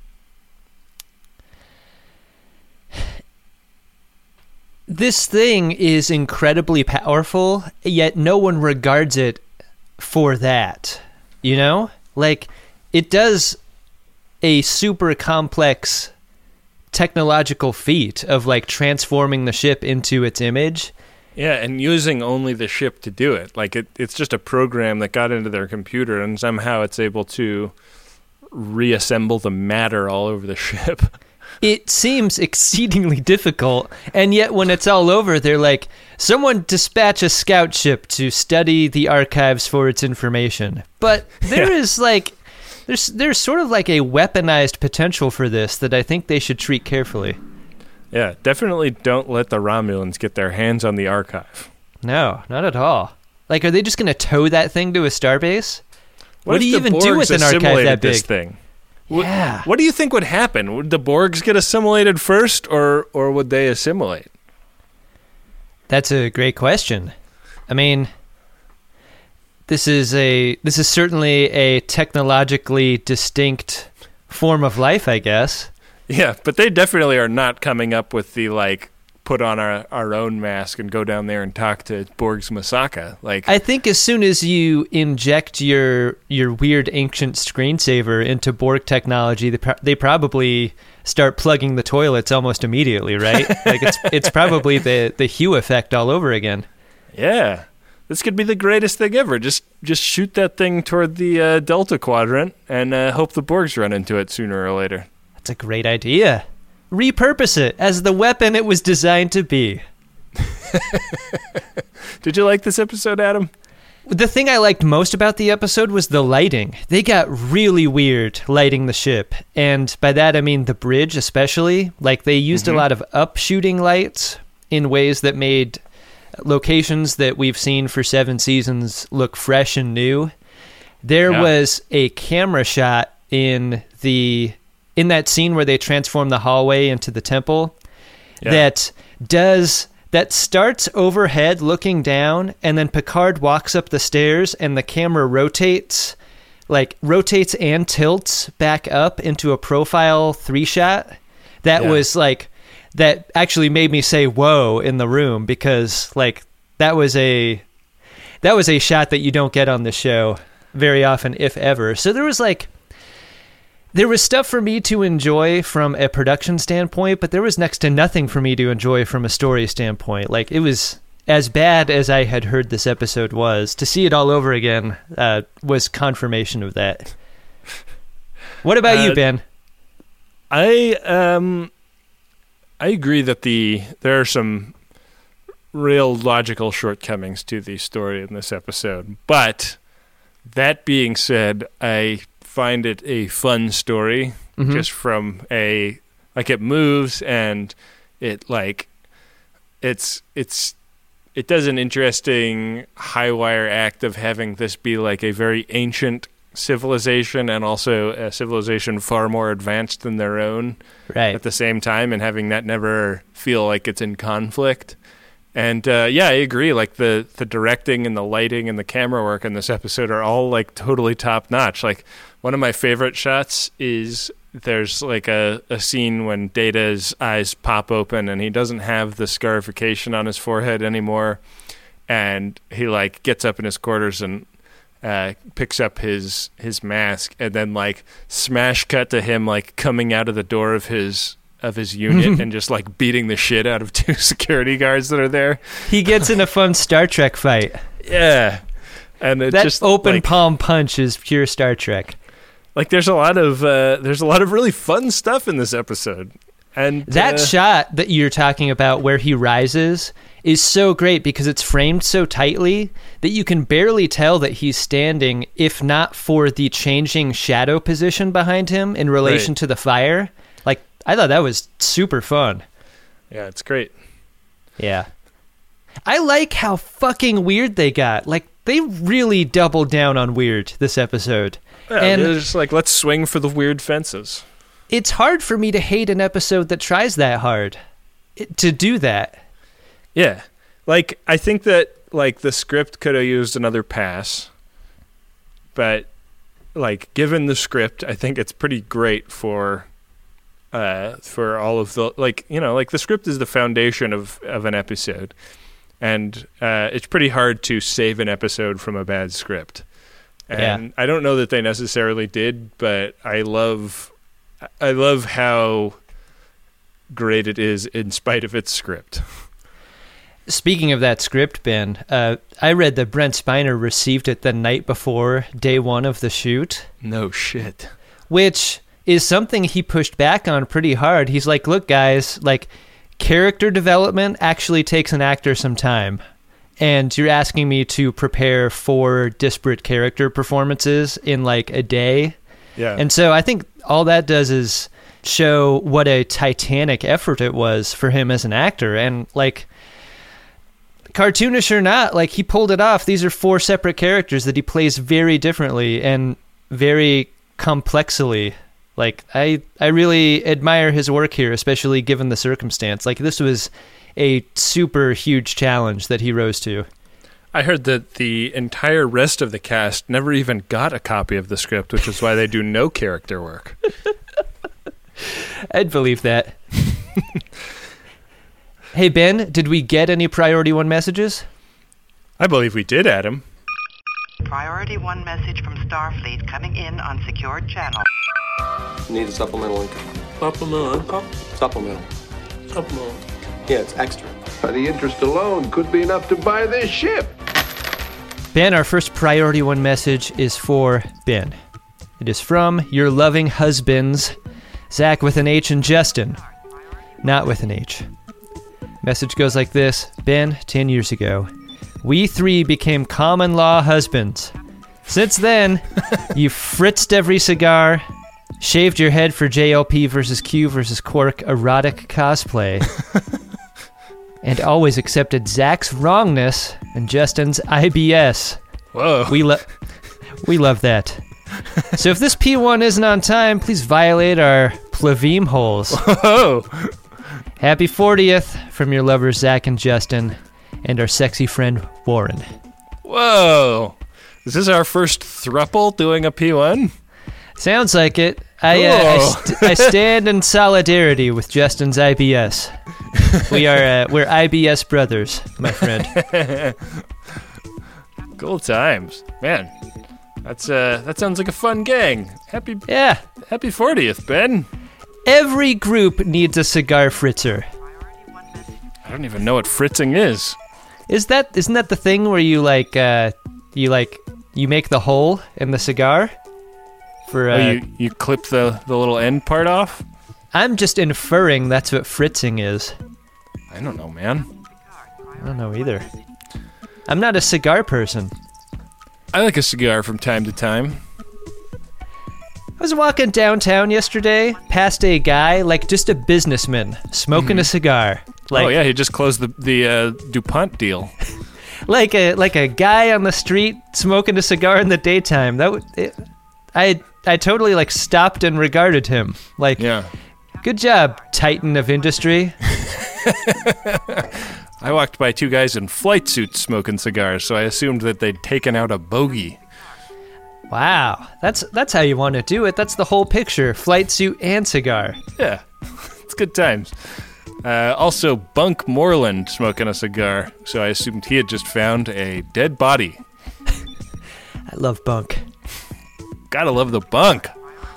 This thing is incredibly powerful, yet no one regards it for that. You know? Like, it does a super complex technological feat of, like, transforming the ship into its image. Yeah, and using only the ship to do it. Like, it's just a program that got into their computer, and somehow it's able to reassemble the matter all over the ship. It seems exceedingly difficult, and yet when it's all over, they're like, someone dispatch a scout ship to study the archives for its information. But there is like, there's sort of like a weaponized potential for this that I think they should treat carefully. Yeah, definitely don't let the Romulans get their hands on the archive. No, not at all. Like, are they just going to tow that thing to a starbase? What do you even do with Borgs an archive that big? This thing? Yeah. What do you think would happen? Would the Borgs get assimilated first, or would they assimilate? That's a great question. I mean, this is certainly a technologically distinct form of life, I guess. Yeah, but they definitely are not coming up with the like put on our own mask and go down there and talk to Borg's Masaka. Like, I think as soon as you inject your weird ancient screensaver into Borg technology, they probably start plugging the toilets almost immediately, right? Like it's probably the Hugh effect all over again. Yeah. This could be the greatest thing ever. Just shoot that thing toward the Delta Quadrant and hope the Borgs run into it sooner or later. That's a great idea. Repurpose it as the weapon it was designed to be. Did you like this episode, Adam? The thing I liked most about the episode was the lighting. They got really weird lighting the ship. And by that, I mean the bridge especially. Like, they used a lot of up-shooting lights in ways that made locations that we've seen for 7 seasons look fresh and new. There was a camera shot in that scene where they transform the hallway into the temple that starts overhead looking down, and then Picard walks up the stairs and the camera rotates and tilts back up into a profile 3-shot. That actually made me say whoa in the room, because like that was a shot that you don't get on the show very often, if ever. So there was stuff for me to enjoy from a production standpoint, but there was next to nothing for me to enjoy from a story standpoint. Like, it was as bad as I had heard this episode was. To see it all over again was confirmation of that. What about you, Ben? I agree that there are some real logical shortcomings to the story in this episode. But that being said, I find it a fun story, just from it moves, and it does an interesting high wire act of having this be like a very ancient civilization and also a civilization far more advanced than their own at the same time, and having that never feel like it's in conflict. And I agree. Like the directing and the lighting and the camera work in this episode are all like totally top notch. Like, one of my favorite shots is there's like a scene when Data's eyes pop open and he doesn't have the scarification on his forehead anymore, and he like gets up in his quarters and picks up his mask, and then like smash cut to him like coming out of the door of his unit and just like beating the shit out of 2 security guards that are there. He gets in a fun Star Trek fight. Yeah. And it that just open like, palm punch is pure Star Trek. Like, there's a lot of really fun stuff in this episode. And that shot that you're talking about where he rises is so great because it's framed so tightly that you can barely tell that he's standing, if not for the changing shadow position behind him in relation to the fire. Like, I thought that was super fun. Yeah, it's great. Yeah. I like how fucking weird they got. Like, they really doubled down on weird this episode. Yeah, and they're just like, let's swing for the weird fences. It's hard for me to hate an episode that tries that hard to do that. Yeah. Like, I think that, like, the script could have used another pass. But, like, given the script, I think it's pretty great for all of the, like, you know, like, the script is the foundation of an episode. And it's pretty hard to save an episode from a bad script. And I don't know that they necessarily did, but I love how great it is in spite of its script. Speaking of that script, Ben, I read that Brent Spiner received it the night before day 1 of the shoot. No shit. Which is something he pushed back on pretty hard. He's like, look, guys, like, character development actually takes an actor some time. And you're asking me to prepare 4 disparate character performances in like a day. Yeah. And so I think all that does is show what a titanic effort it was for him as an actor. And like, cartoonish or not, like, he pulled it off. These are 4 separate characters that he plays very differently and very complexly. Like, I really admire his work here, especially given the circumstance. Like, this was a super huge challenge that he rose to. I heard that the entire rest of the cast never even got a copy of the script, which is why they do no character work. I'd believe that. Hey, Ben, did we get any Priority 1 messages? I believe we did, Adam. Priority 1 message from Starfleet coming in on secured channel. Need a supplemental income. Supplemental income? Supplemental. Supplemental. Yeah, it's extra. The interest alone could be enough to buy this ship. Ben, our first Priority 1 message is for Ben. It is from your loving husbands, Zach with an H and Justin, not with an H. Message goes like this. Ben, 10 years ago, we three became common law husbands. Since then, you fritzed every cigar, shaved your head for JLP versus Q versus Quark erotic cosplay, and always accepted Zach's wrongness and Justin's IBS. Whoa. We love that. So if this P1 isn't on time, please violate our pleveme holes. Whoa. Happy 40th from your lovers Zach and Justin and our sexy friend Warren. Whoa. Is this our first throuple doing a P1? Sounds like it. I stand in solidarity with Justin's IBS. We're IBS brothers, my friend. Cool times. Man, that sounds like a fun gang. Happy 40th, Ben. Every group needs a cigar fritzer. I don't even know what fritzing is. Isn't that the thing where you you make the hole in the cigar? For you clip the little end part off? I'm just inferring that's what fritzing is. I don't know, man. I don't know either. I'm not a cigar person. I like a cigar from time to time. I was walking downtown yesterday, past a guy, like just a businessman, smoking a cigar. Oh yeah, he just closed the DuPont deal. like a guy on the street smoking a cigar in the daytime. I totally like stopped and regarded him. Like, yeah. Good job, Titan of industry. I walked by two guys in flight suits smoking cigars, so I assumed that they'd taken out a bogey. Wow, that's how you want to do it. That's the whole picture: flight suit and cigar. Yeah, it's good times. Also, Bunk Moreland smoking a cigar, so I assumed he had just found a dead body. I love Bunk. Gotta love the Bunk.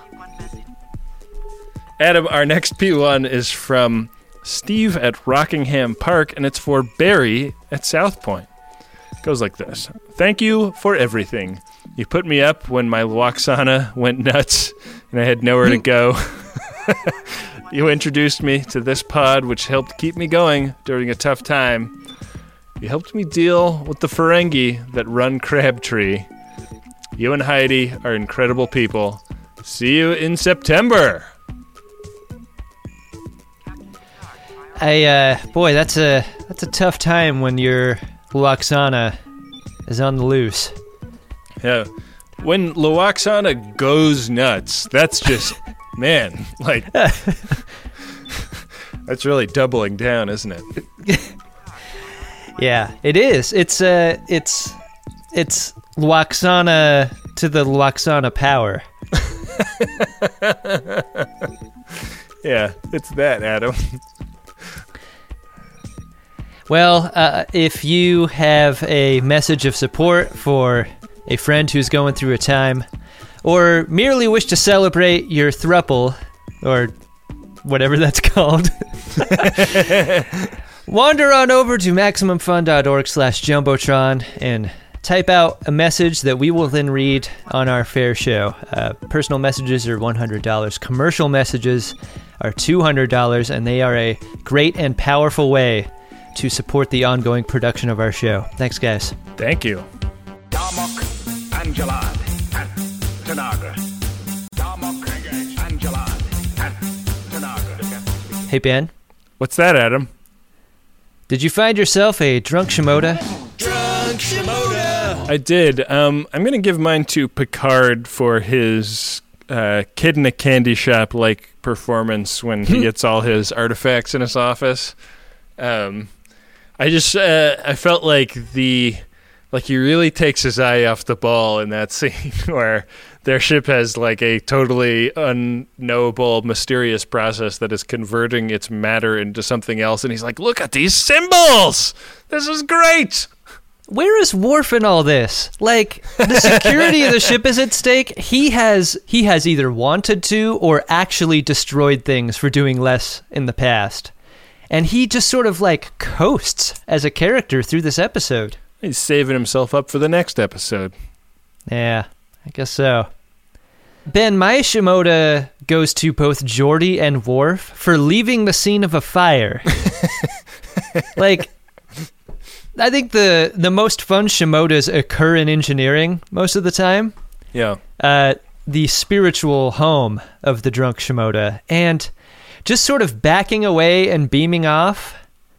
Adam, our next P1 is from Steve at Rockingham Park, and it's for Barry at South Point. It goes like this. Thank you for everything. You put me up when my Luoxana went nuts and I had nowhere to go. You introduced me to this pod, which helped keep me going during a tough time. You helped me deal with the Ferengi that run Crabtree. You and Heidi are incredible people. See you in September. Boy, that's a tough time when your Luoxana is on the loose. Yeah. When Luoxana goes nuts, that's just, man, like, that's really doubling down, isn't it? Yeah, it is. It's Luoxana to the Luoxana power. Yeah, it's that, Adam. Well, if you have a message of support for a friend who's going through a time, or merely wish to celebrate your thruple, or whatever that's called, wander on over to MaximumFun.org/Jumbotron and type out a message that we will then read on our fair show. Personal messages are $100. Commercial messages are $200, and they are a great and powerful way to support the ongoing production of our show. Thanks, guys. Thank you. Darmok, Angelad, at Tanagra. Darmok, Angelad, at Tanagra. Hey, Ben. What's that, Adam? Did you find yourself a drunk Shimoda? Drunk Shimoda! I did. I'm going to give mine to Picard for his Kid in a Candy Shop-like performance when he gets all his artifacts in his office. I felt like he really takes his eye off the ball in that scene where their ship has like a totally unknowable, mysterious process that is converting its matter into something else. And he's like, look at these symbols! This is great! Where is Worf in all this? Like, the security of the ship is at stake. He has either wanted to or actually destroyed things for doing less in the past. And he just sort of like coasts as a character through this episode. He's saving himself up for the next episode. Yeah, I guess so. Ben, my Shimoda goes to both Geordi and Worf for leaving the scene of a fire. Like, I think the most fun Shimodas occur in engineering most of the time. Yeah. The spiritual home of the drunk Shimoda. And just sort of backing away and beaming off.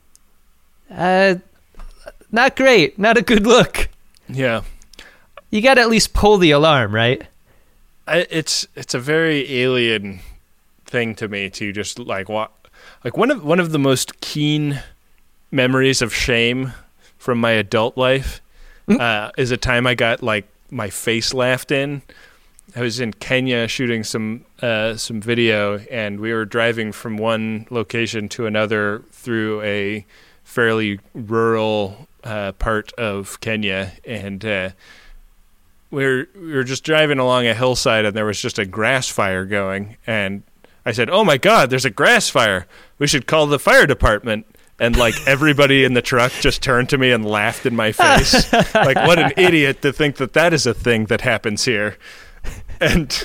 Not great. Not a good look. Yeah. You got to at least pull the alarm, right? It's a very alien thing to me to just like one of the most keen memories of shame from my adult life is a time I got like my face laughed in. I was in Kenya shooting some video, and we were driving from one location to another through a fairly rural part of Kenya, and we were just driving along a hillside, and there was just a grass fire going, and I said, "Oh my God, there's a grass fire! We should call the fire department." And like everybody in the truck just turned to me and laughed in my face, like what an idiot to think that is a thing that happens here. And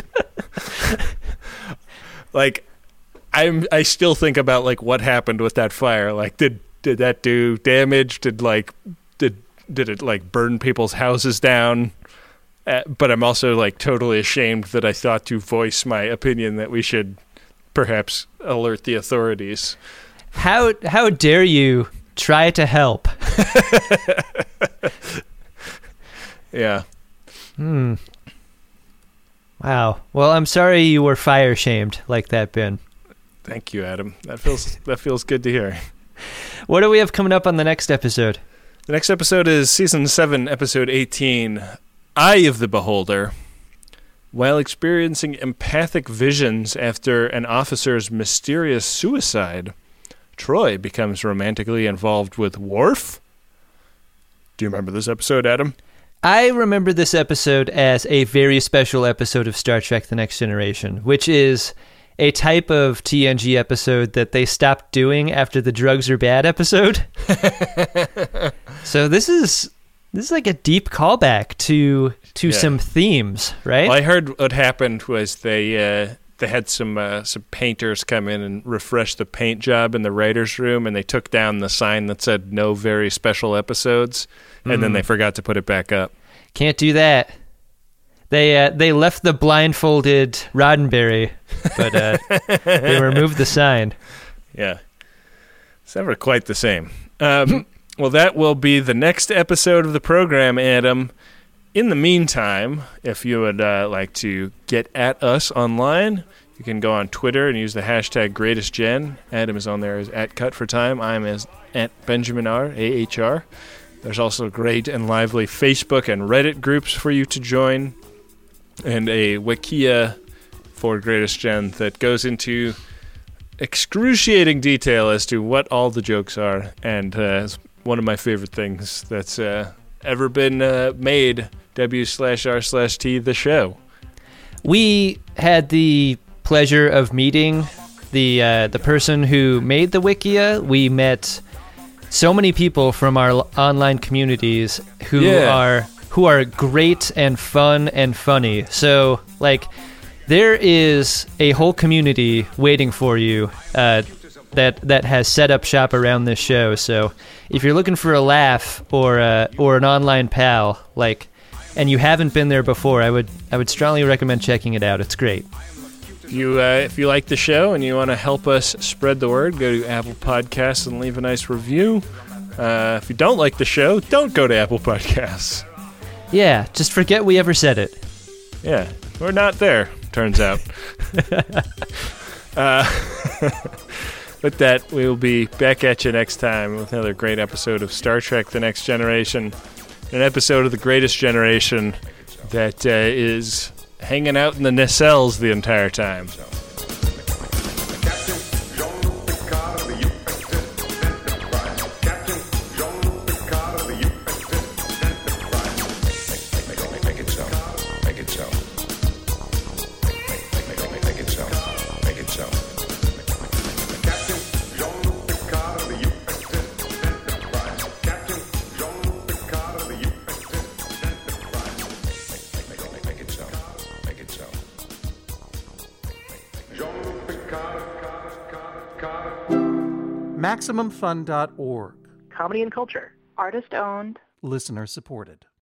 like I still think about like what happened with that fire. Like did that do damage? Did it like burn people's houses down? But I'm also like totally ashamed that I thought to voice my opinion that we should perhaps alert the authorities. How dare you try to help? Yeah. Wow. Well, I'm sorry you were fire shamed like that, Ben. Thank you, Adam. That feels good to hear. What do we have coming up on the next episode? The next episode is Season 7, Episode 18, Eye of the Beholder. While experiencing empathic visions after an officer's mysterious suicide, Troy becomes romantically involved with Worf. Do you remember this episode, Adam? I remember this episode as a very special episode of Star Trek The Next Generation, which is a type of TNG episode that they stopped doing after the drugs are bad episode. So this is like a deep callback to some themes, right? Well, I heard what happened was they had some painters come in and refresh the paint job in the writer's room, and they took down the sign that said no very special episodes, and then they forgot to put it back up. Can't do that. They left the blindfolded Roddenberry, but they removed the sign. Yeah. It's never quite the same. Well, that will be the next episode of the program, Adam. In the meantime, if you would like to get at us online, you can go on Twitter and use the hashtag GreatestGen. Adam is on there as @CutForTime. I'm as @BenjaminR, AHR. There's also great and lively Facebook and Reddit groups for you to join, and a Wikia for Greatest Gen that goes into excruciating detail as to what all the jokes are, and it's one of my favorite things that's ever been made, W/R/T, the show. We had the pleasure of meeting the person who made the Wikia. We met so many people from our online communities who are great and fun and funny. So, like, there is a whole community waiting for you that has set up shop around this show. So, if you're looking for a laugh or an online pal, like, and you haven't been there before, I would strongly recommend checking it out. It's great. If you like the show and you want to help us spread the word, go to Apple Podcasts and leave a nice review. If you don't like the show, don't go to Apple Podcasts. Yeah, just forget we ever said it. Yeah, we're not there, turns out. With that, we will be back at you next time with another great episode of Star Trek The Next Generation, an episode of The Greatest Generation that is hanging out in the nacelles the entire time. MaximumFun.org. Comedy and culture. Artist owned. Listener supported.